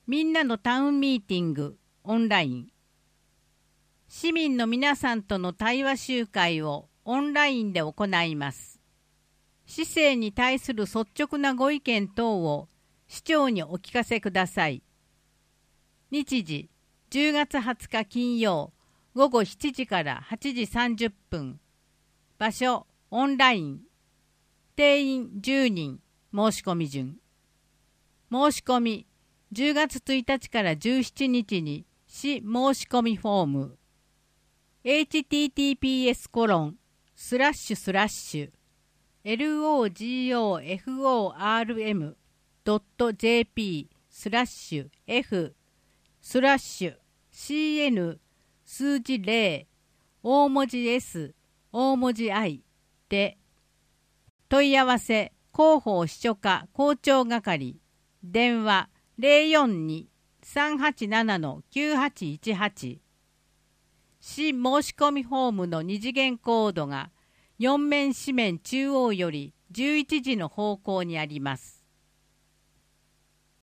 みんなのタウンミーティングオンライン。市民の皆さんとの対話集会をオンラインで行います。市政に対する率直なご意見等を市長にお聞かせください。日時10月20日金曜午後7時から8時30分。場所オンライン。定員10人。申し込み順。申し込み10月1日から17日に市申し込みフォーム https://logof.jp/f/cn 数字0大文字 S 大文字 I で問い合わせ広報秘書課校長係電話042-387-9818市申し込みフォームの二次元コードが4面四面中央より11時の方向にあります。